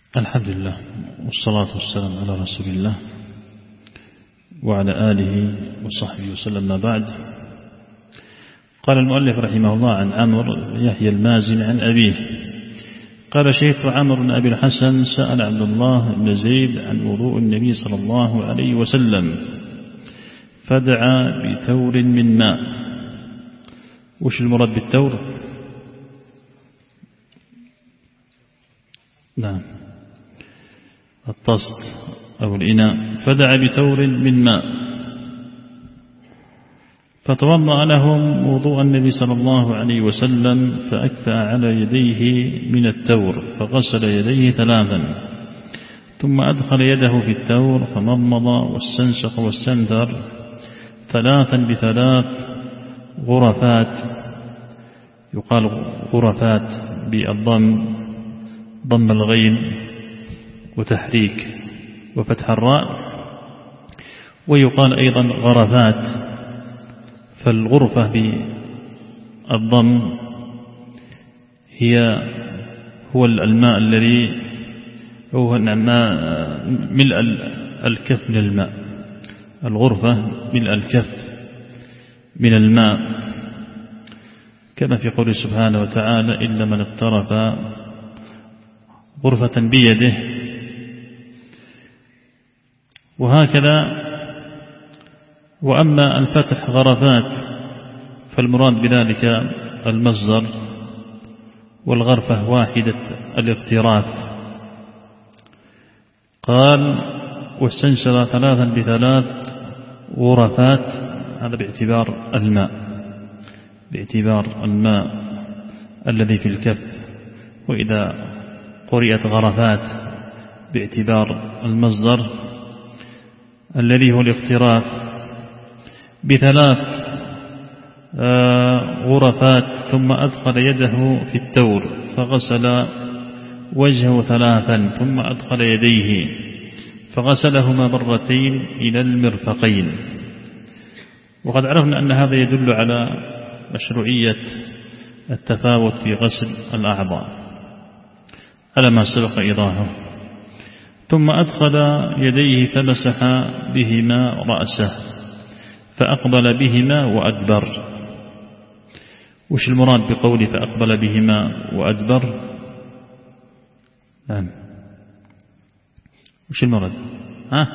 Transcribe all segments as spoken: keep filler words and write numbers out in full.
الحمد لله والصلاة والسلام على رسول الله وعلى آله وصحبه وسلم. ما بعد، قال المؤلف رحمه الله عن عمرو يحيى المازن عن أبيه قال: شيخ عمرو بن أبي الحسن سأل عبد الله بن زيد عن وضوء النبي صلى الله عليه وسلم فدعا بتور من ماء. وش المراد بالتور؟ نعم، الطست أو الإناء. فدعا بتور من ماء فتوضأ لهم وضوء النبي صلى الله عليه وسلم فأكفأ على يديه من التور فغسل يديه ثلاثا، ثم أدخل يده في التور فمضمض واستنشق واستنثر ثلاثا بثلاث غرفات. يقال غرفات بالضم، ضم الغين وتحريك وفتح الراء، ويقال أيضا غرفات. فالغرفة بالضم هي هو الماء الذي هو ملء الكف من الماء. الغرفة ملء الكف من الماء، كما في قوله سبحانه وتعالى: إلا من اقترف غرفة بيده. وهكذا. وأما الفتح غرفات فالمراد بذلك المصدر، والغرفة واحدة الاغتراف. قال: واستنشر ثلاثا بثلاث غرفات، هذا باعتبار الماء باعتبار الماء الذي في الكف. وإذا قرئت غرفات باعتبار المصدر الذي هو الاغتراف بثلاث غرفات، ثم أدخل يده في التور فغسل وجهه ثلاثا، ثم أدخل يديه فغسلهما مرتين إلى المرفقين. وقد عرفنا أن هذا يدل على مشروعية التفاوت في غسل الأعضاء على ما سبق إيضاحه. ثم أدخل يديه فمسح بهما رأسه فأقبل بهما وأدبر. وش المراد بقوله فأقبل بهما وأدبر؟ نعم، وش المراد؟ ها؟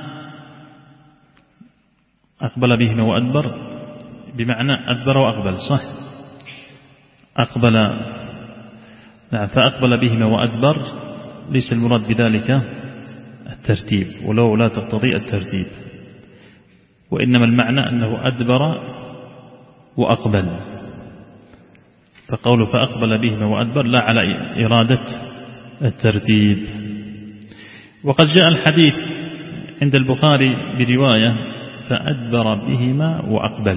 أقبل بهما وأدبر بمعنى أدبر وأقبل، صح؟ أقبل، نعم، فأقبل بهما وأدبر. ليس المراد بذلك الترتيب، ولو لا تقتضي الترتيب، وإنما المعنى أنه أدبر وأقبل. فقوله فأقبل بهما وأدبر لا على إرادة الترتيب. وقد جاء الحديث عند البخاري برواية فأدبر بهما وأقبل،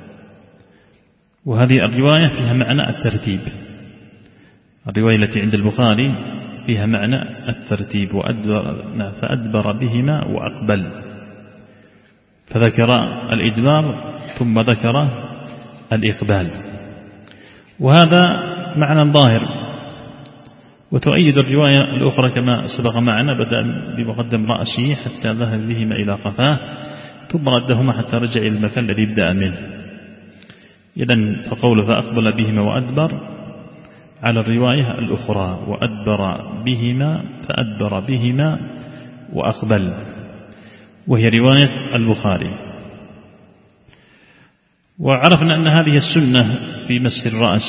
وهذه الرواية فيها معنى الترتيب. الرواية التي عند البخاري فيها معنى الترتيب، وأدبر فأدبر بهما وأقبل، فذكر الإدبار ثم ذكر الإقبال، وهذا معنى ظاهر. وتؤيد الرواية الأخرى كما سبق معنا: بدأ بمقدم رأسه حتى ذهب بهما إلى قفاه، ثم ردهما حتى رجع إلى المكان الذي بدأ منه. إذن فقوله فأقبل بهما وأدبر على الرواية الأخرى: وأدبر بهما فأدبر بهما وأقبل، وهي رواية البخاري. وعرفنا أن هذه السنة في مسح الرأس.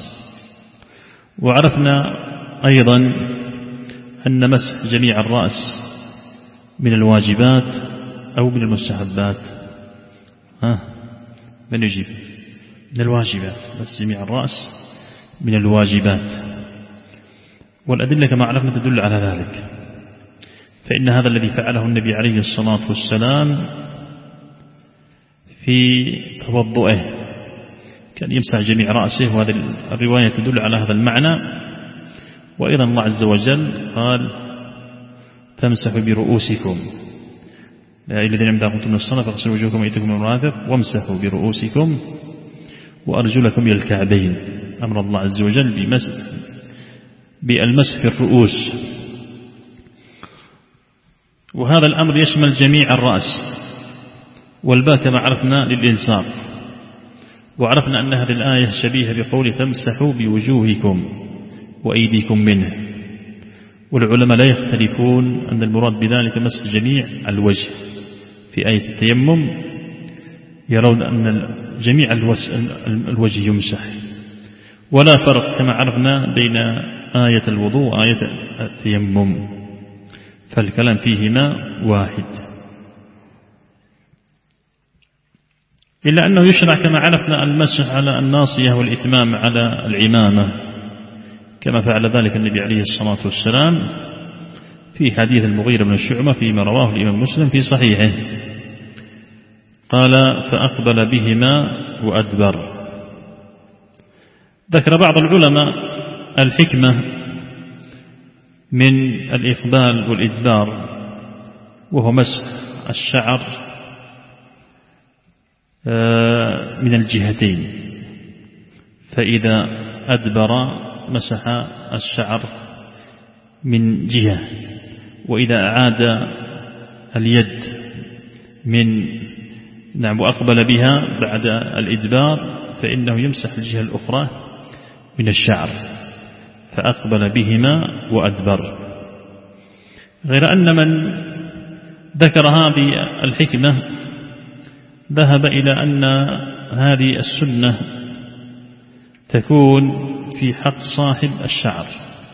وعرفنا أيضا أن مسح جميع الرأس من الواجبات أو من المستحبات. ها، من يجيب؟ من الواجبات. مسح جميع الرأس من الواجبات، والأدلة كما عرفنا تدل على ذلك. فإن هذا الذي فعله النبي عليه الصلاة والسلام في توضؤه كان يمسح جميع رأسه، وهذه الرواية تدل على هذا المعنى. وأيضا الله عز وجل قال: فامسحوا برؤوسكم يا أيها الذين آمنوا إذا قمتم إلى الصلاة فاغسلوا وجوهكم وأيديكم إلى المرافق وامسحوا برؤوسكم وأرجلكم إلى الكعبين. أمر الله عز وجل بمسح بالمسح في الرؤوس. وهذا الأمر يشمل جميع الرأس، والباء كما عرفنا للإنصاف، وعرفنا أن هذه الآية شبيهة بقول فامسحوا بوجوهكم وأيديكم منه. والعلماء لا يختلفون أن المراد بذلك مسح جميع الوجه. في آية التيمم يرون أن جميع الوجه يمسح، ولا فرق كما عرفنا بين آية الوضوء وآية التيمم، فالكلام فيهما واحد، إلا أنه يشرع كما عرفنا المسح على الناصية والإتمام على العمامة، كما فعل ذلك النبي عليه الصلاة والسلام في حديث المغيرة بن الشعبة فيما رواه الإمام مسلم في صحيحه، قال فأقبل بهما وأدبر. ذكر بعض العلماء الحكمة من الإقبال والإدبار، وهو مسح الشعر من الجهتين، فإذا أدبر مسح الشعر من جهة، وإذا أعاد اليد من نعم وأقبل بها بعد الإدبار فإنه يمسح الجهة الأخرى من الشعر، فأقبل بهما وأدبر. غير أن من ذكر هذه الحكمة ذهب إلى أن هذه السنة تكون في حق صاحب الشعر،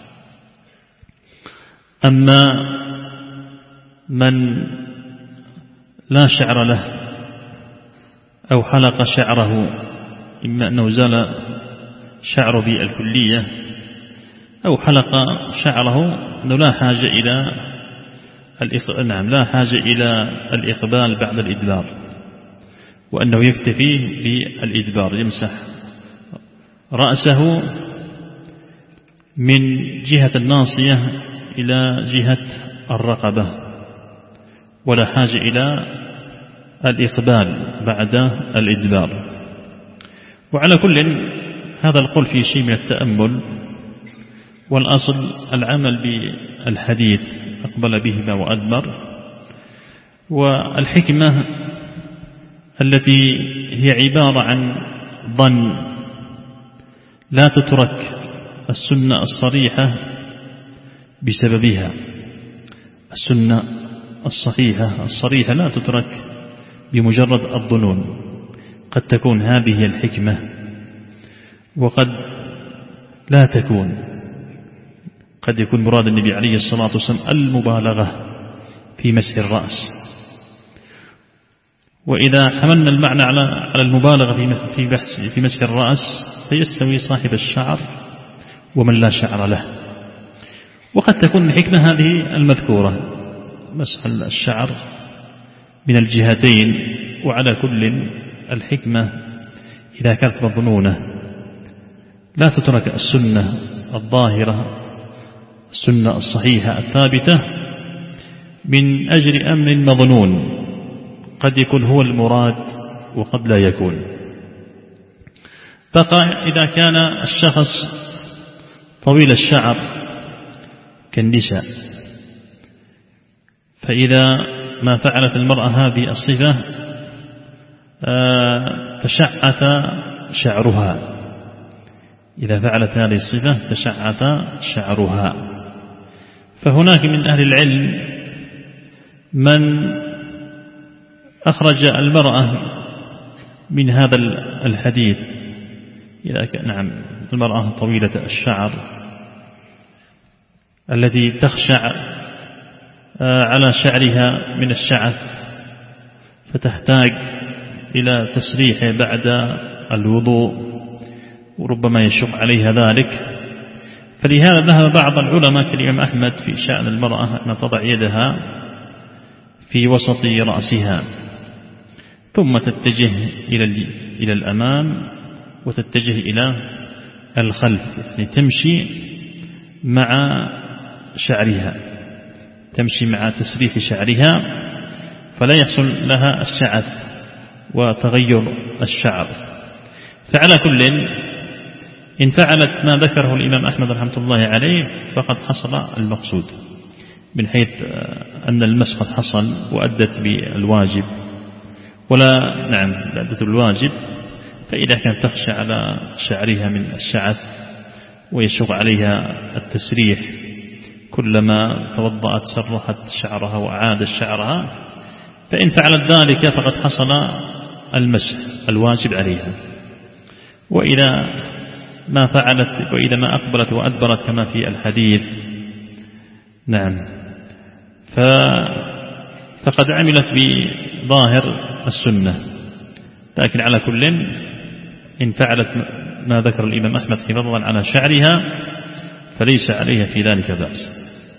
أما من لا شعر له أو حلق شعره، إما أنه زال شعره بالكلية أو حلق شعره، أنه لا حاجة إلى الإق... نعم لا حاجة إلى الإقبال بعد الإدبار، وأنه يكتفي بالإدبار، يمسح رأسه من جهة الناصية إلى جهة الرقبة، ولا حاجة إلى الإقبال بعد الإدبار. وعلى كل هذا القول في شيء من التأمل، والأصل العمل بالحديث أقبل بهما وأدبر. والحكمة التي هي عبارة عن ظن لا تترك السنة الصريحة بسببها، السنة الصحيحة الصريحة لا تترك بمجرد الظنون، قد تكون هذه الحكمة وقد لا تكون، قد يكون مراد النبي عليه الصلاة والسلام المبالغة في مسح الرأس. وإذا حملنا المعنى على على المبالغة في بحث في مسح الرأس فيستوي صاحب الشعر ومن لا شعر له. وقد تكون الحكمة هذه المذكورة، مسح الشعر من الجهتين. وعلى كل الحكمة إذا كانت مظنونة لا تترك السنة الظاهرة، السنة الصحيحة الثابتة، من أجل أمر مظنون قد يكون هو المراد وقد لا يكون. بقى إذا كان الشخص طويل الشعر كالنساء، فإذا ما فعلت المرأة هذه الصفة تشعث شعرها، إذا فعلت هذه الصفة تشعث شعرها. فهناك من أهل العلم من أخرج المرأة من هذا الحديث، إذا كان نعم المرأة طويلة الشعر التي تخشع على شعرها من الشعث فتحتاج إلى تسريحه بعد الوضوء وربما يشق عليها ذلك، فلهذا ذهب بعض العلماء كالإمام أحمد في شأن المرأة أن تضع يدها في وسط رأسها ثم تتجه إلى إلى الأمام وتتجه إلى الخلف، يعني تمشي مع شعرها، تمشي مع تسريح شعرها، فلا يحصل لها الشعث وتغير الشعر. فعلى كل إن فعلت ما ذكره الإمام أحمد رحمة الله عليه فقد حصل المقصود، من حيث أن المسح قد حصل وأدت بالواجب ولا نعم أدت بالواجب، فإذا كانت تخشى على شعرها من الشعث ويشق عليها التسريح كلما توضأت سرحت شعرها وأعادت شعرها، فإن فعلت ذلك فقد حصل المسح الواجب عليها. وإذا ما فعلت وإذا ما أقبلت وأدبرت كما في الحديث نعم فقد عملت بظاهر السنة. لكن على كل إن فعلت ما ذكر الإمام أحمد حفاظا على شعرها فليس عليها في ذلك بأس.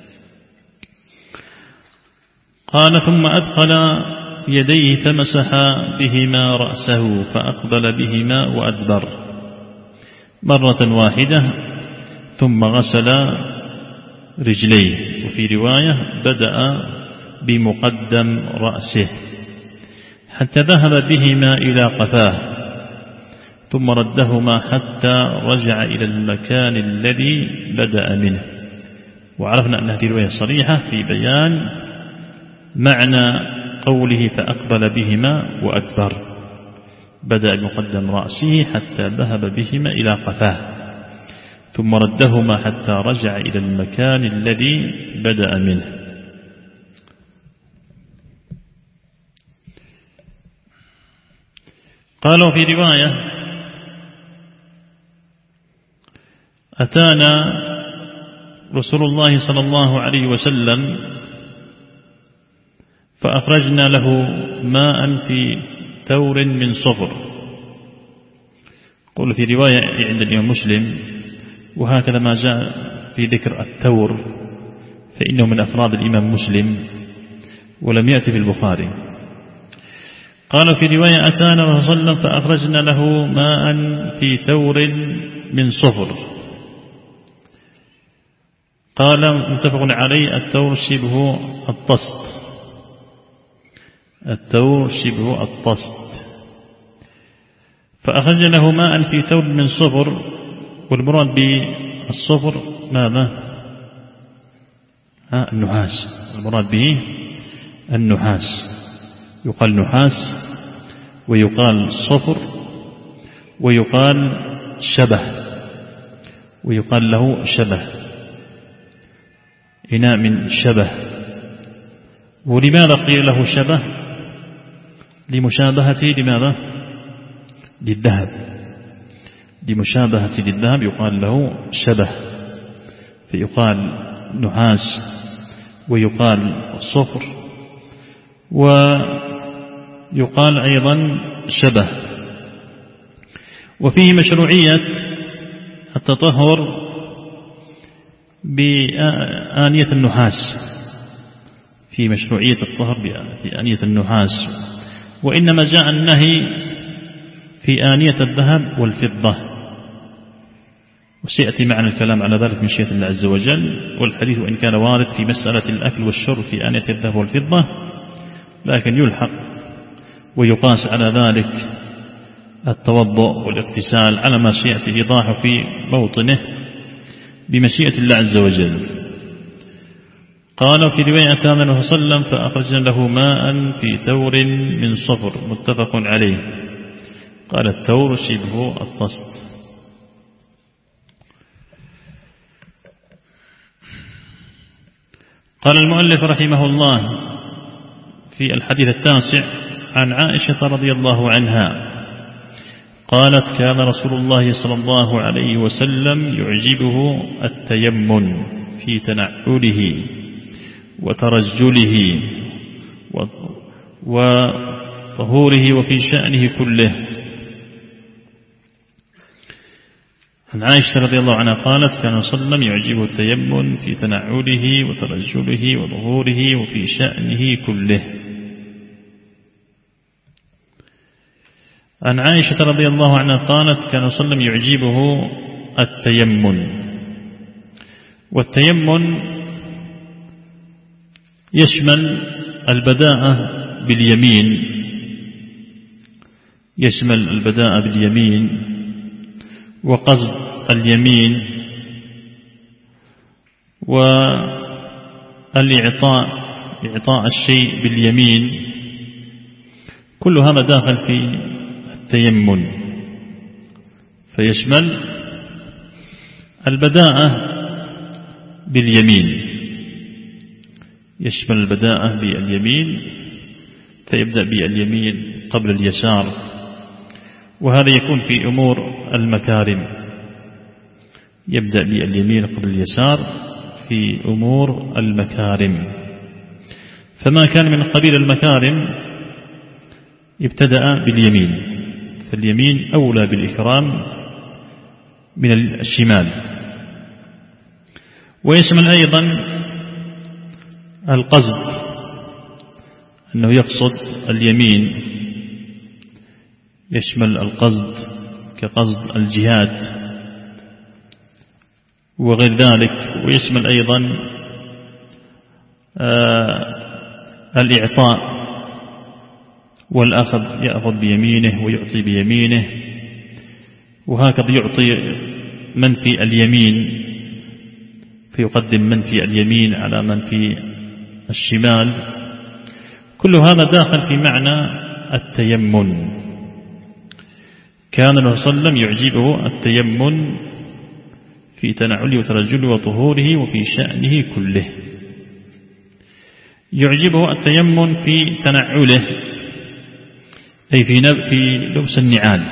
قال ثم أدخل يديه فمسح بهما رأسه فأقبل بهما وأدبر مرة واحدة ثم غسل رجليه، وفي رواية بدأ بمقدم رأسه حتى ذهب بهما إلى قفاه ثم ردهما حتى رجع إلى المكان الذي بدأ منه. وعرفنا أن هذه الرواية صريحة في بيان معنى قوله فأقبل بهما وأدبر، بدأ بمقدم رأسه حتى ذهب بهما إلى قفاه ثم ردهما حتى رجع إلى المكان الذي بدأ منه. قالوا في رواية أتانا رسول الله صلى الله عليه وسلم فأخرجنا له ماء في تور من صفر. قل في رواية عند الإمام مسلم وهكذا ما جاء في ذكر التور فإنه من أفراد الإمام مسلم ولم يأتي في البخاري. قال في رواية أتانا رسول الله صلى الله عليه وسلم فأخرجنا له ماء في تور من صفر. قال متفق عليه التور شبه الطست، التور شبه الطست. فأخرجنا له ماء في تور من صفر، والمراد بالصفر ماذا؟ ها النحاس، المراد به النحاس، يقال نحاس ويقال صفر ويقال شبه ويقال له شبه، إناء من شبه. ولماذا قيل له شبه؟ لمشابهته لماذا؟ للذهب، لمشابهة للذهب يقال له شبه، فيقال نحاس ويقال صفر ويقال أيضا شبه. وفيه مشروعية التطهر بآنية النحاس، في مشروعية الطهر بآنية النحاس، وإنما جاء النهي في آنية الذهب والفضة، وسيأتي معنا الكلام على ذلك من شيء الله عز وجل. والحديث وإن كان وارد في مسألة الأكل والشرب في آنية الذهب والفضة، لكن يلحق ويقاس على ذلك التوضؤ والاغتسال على ما سيأتي إيضاحه في موطنه بمشيئة الله عز وجل. قال في رواية أتانا النبي صلى الله عليه وسلم فأخرجنا له ماء في تور من صفر، متفق عليه. قال التور شبه الطست. قال المؤلف رحمه الله في الحديث التاسع عن عائشة رضي الله عنها قالت كان رسول الله صلى الله عليه وسلم يعجبه التيمم في تنعله وترجله وطهوره وفي شأنه كله. عن عائشة رضي الله عنها قالت كان صلى الله عليه وسلم يعجبه التيمم في تنعله وترجله وظهوره وفي شأنه كله. عن عائشة رضي الله عنها قالت كان صلى الله عليه وسلم يعجبه التيمم. والتيمم يشمل البداءة باليمين، يشمل البداءة باليمين وقصد اليمين الإعطاء، إعطاء الشيء باليمين، كل هذا داخل في التيمن، فيشمل البداءة باليمين، يشمل البداءة باليمين، فيبدأ باليمين قبل اليسار، وهذا يكون في أمور المكارم، يبدأ باليمين قبل اليسار في أمور المكارم، فما كان من قبيل المكارم ابتدأ باليمين، فاليمين أولى بالإكرام من الشمال. ويشمل أيضا القصد، أنه يقصد اليمين، يشمل القصد كقصد الجهاد وغير ذلك. ويشمل أيضا آه الإعطاء والأخذ، يأخذ بيمينه ويعطي بيمينه، وهكذا يعطي من في اليمين فيقدم من في اليمين على من في الشمال، كل هذا داخل في معنى التيمن. كان النبي صلى الله عليه وسلم يعجبه التيمن في تنعله وترجله وطهوره وفي شأنه كله. يعجبه التيمن في تنعله، أي في في لبس النعال،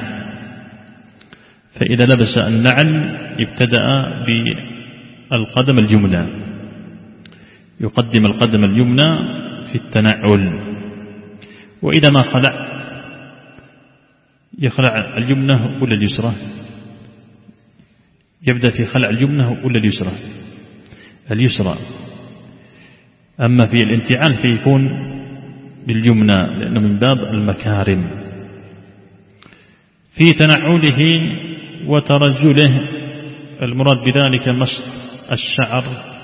فإذا لبس النعل ابتدأ بالقدم اليمنى، يقدم القدم اليمنى في التنعل، وإذا ما خلع يخلع اليمنى ولا اليسرى؟ يبدأ في خلع اليمنى ولا اليسرى؟ اليسرى. أما في الانتعال فيكون باليمنى، لأنه من باب المكارم. في تنعله وترجله المراد بذلك مشط الشعر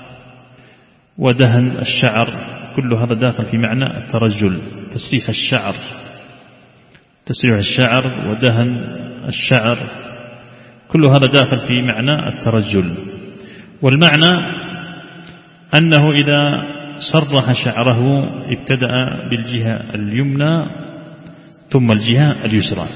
ودهن الشعر، كل هذا داخل في معنى الترجل، تسريح الشعر، تسريح الشعر ودهن الشعر، كل هذا داخل في معنى الترجل. والمعنى أنه إذا سرح شعره ابتدأ بالجهة اليمنى ثم الجهة اليسرى،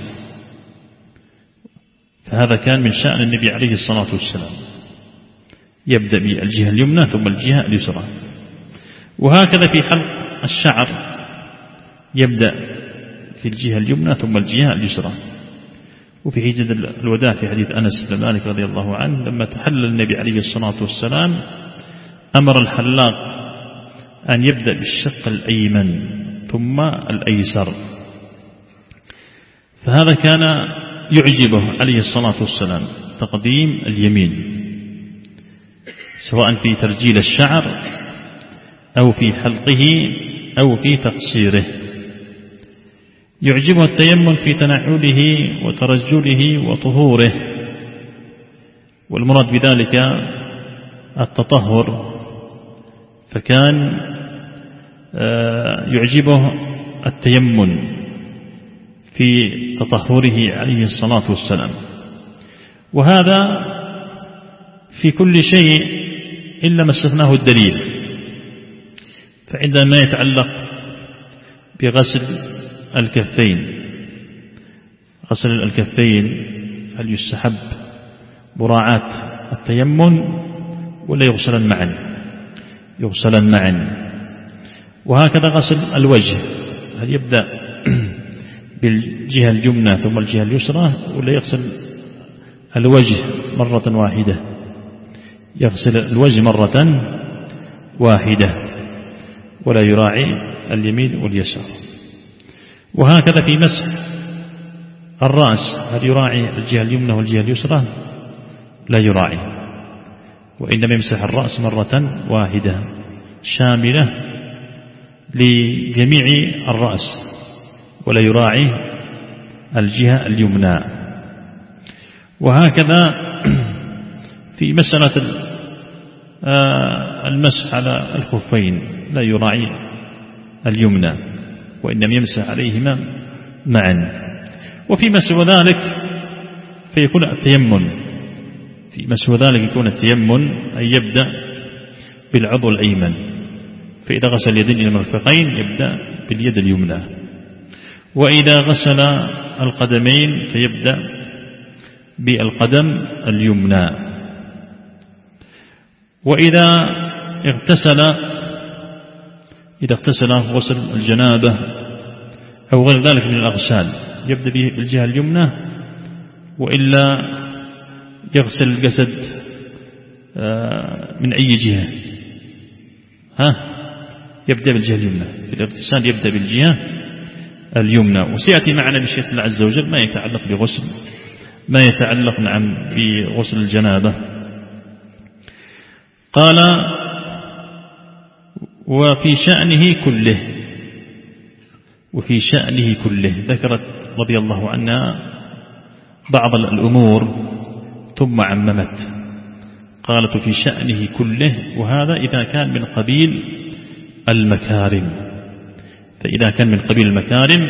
فهذا كان من شأن النبي عليه الصلاة والسلام، يبدأ بالجهة اليمنى ثم الجهة اليسرى. وهكذا في حلق الشعر يبدأ في الجهة اليمنى ثم الجهة اليسرى. وفي حجة الوداع في حديث أنس بن مالك رضي الله عنه لما تحلل النبي عليه الصلاة والسلام أمر الحلاق أن يبدأ بالشق الأيمن ثم الأيسر، فهذا كان يعجبه عليه الصلاة والسلام تقديم اليمين، سواء في ترجيل الشعر أو في حلقه أو في تقصيره. يعجبه التيمم في تنعله وترجله وطهوره، والمراد بذلك التطهر، فكان يعجبه التيمم في تطهره عليه الصلاة والسلام. وهذا في كل شيء إلا ما استثناه الدليل. فعندما يتعلق بغسل الكفين، غسل الكفين هل يستحب مراعاة التيمم ولا يغسلن معا؟ يغسلن معا. وهكذا غسل الوجه، هل يبدأ بالجهة اليمنى ثم الجهة اليسرى ولا يغسل الوجه مرة واحدة؟ يغسل الوجه مرة واحدة ولا يراعي اليمين واليسار. وهكذا في مسح الرأس، هل يراعي الجهة اليمنى والجهة اليسرى؟ لا يراعي، وإنما يمسح الرأس مرة واحدة شاملة لجميع الرأس ولا يراعي الجهة اليمنى. وهكذا في مسألة المسح على الخفين لا يراعي اليمنى وإنما يمسح عليهما معا. وفيما سوى ذلك فيكون التيمم، فيما سوى ذلك يكون التيمم أن يبدأ بالعضو الأيمن فإذا غسل اليدين إلى المرفقين يبدأ باليد اليمنى، وإذا غسل القدمين فيبدأ بالقدم اليمنى. وإذا اغتسل إذا اغتسل غسل الجنابة أو غير ذلك من الأغسال يبدأ بالجهة اليمنى، وإلا يغسل الجسد من أي جهة ها يبدأ بالجهة اليمنى. في الاغتسال يبدأ بالجهة اليمنى. وسيأتي معنا بشيء الله عز وجل ما يتعلق بغسل ما يتعلق نعم بغسل الجنابة. قال وفي شأنه كله وفي شأنه كله ذكرت رضي الله عنها بعض الأمور ثم عممت، قالت في شأنه كله، وهذا إذا كان من قبيل المكارم. فإذا كان من قبيل المكارم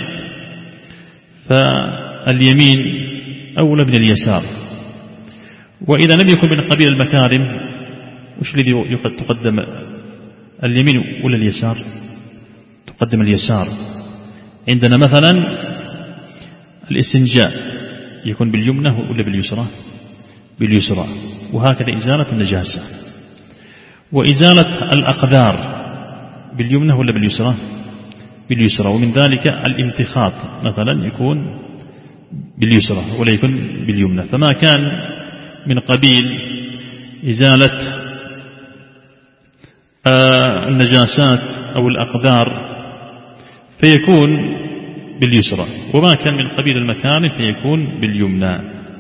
فاليمين أولى من اليسار، وإذا لم يكن من قبيل المكارم وش الذي تقدم اليمين ولا اليسار؟ تقدم اليسار. عندنا مثلا الاستنجاء يكون باليمنى ولا باليسرى؟ باليسرى. وهكذا إزالة النجاسة وإزالة الأقدار باليمنى ولا باليسرى؟ باليسرى. ومن ذلك الامتخاط مثلا يكون باليسرى ولا يكون باليمنى. فما كان من قبيل إزالة النجاسات أو الأقدار فيكون باليسرى، وما كان من قبيل المكان فيكون باليمنى.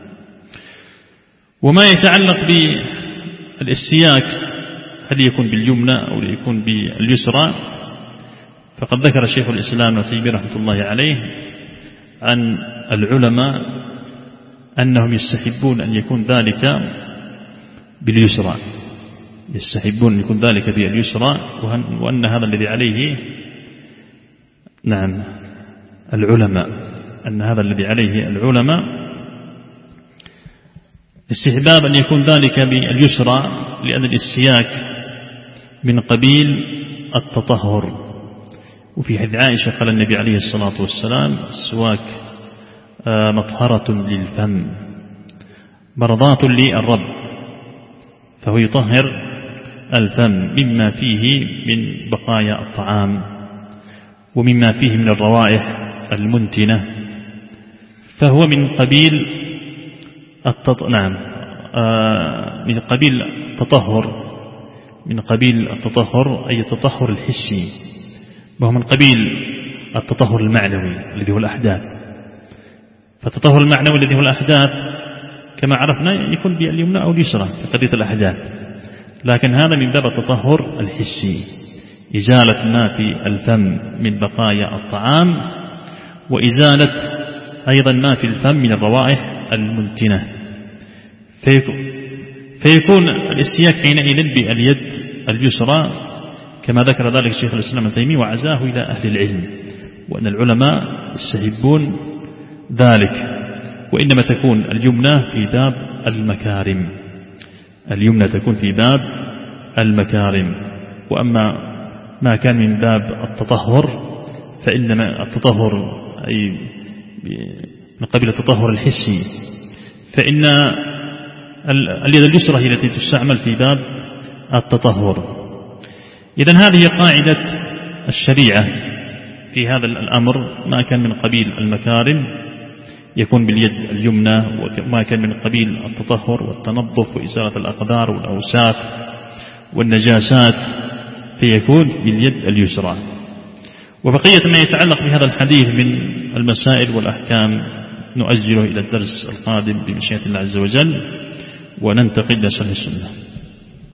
وما يتعلق بالاستياك هل يكون باليمنى أو يكون باليسرى؟ فقد ذكر شيخ الإسلام ابن تيمية رحمة الله عليه عن العلماء أنهم يستحبون أن يكون ذلك باليسرى، يستحبون أن يكون ذلك باليسرى، وأن هذا الذي عليه نعم العلماء أن هذا الذي عليه العلماء استحباب أن يكون ذلك باليسرى، لأن الاستياك من قبيل التطهر. وفي حديث عائشة قال النبي عليه الصلاة والسلام السواك مطهرة للفم مرضاة للرب، فهو يطهر الفم مما فيه من بقايا الطعام ومما فيه من الروائح المنتنة، فهو من قبيل التط... نعم آه من قبيل التطهر من قبيل التطهر أي التطهر الحسي، وهو من قبيل التطهر المعنوي الذي هو الأحداث. فالتطهر المعنوي الذي هو الأحداث كما عرفنا يكون باليمنى أو اليسرى في قضية الأحداث، لكن هذا من باب التطهر الحسي، إزالة ما في الفم من بقايا الطعام، وإزالة أيضا ما في الفم من الروائح المنتنة. فيكون الاستياك حينئذ باليد اليسرى كما ذكر ذلك شيخ الإسلام ابن تيمية وعزاه إلى أهل العلم، وأن العلماء يستحبون ذلك. وإنما تكون اليمنى في باب المكارم، اليمنى تكون في باب المكارم. وأما ما كان من باب التطهر فإنما التطهر أي من قبيل التطهر الحسي، فإن اليد اليسرى هي التي تستعمل في باب التطهر. إذن هذه قاعدة الشريعة في هذا الأمر، ما كان من قبيل المكارم يكون باليد اليمنى، وما كان من قبيل التطهر والتنظف وإزالة الأقدار والأوساخ والنجاسات فيكون باليد اليسرى. وبقية ما يتعلق بهذا الحديث من المسائل والأحكام نؤجله إلى الدرس القادم بمشيئة الله عز وجل، وننتقل إلى شرح السنة.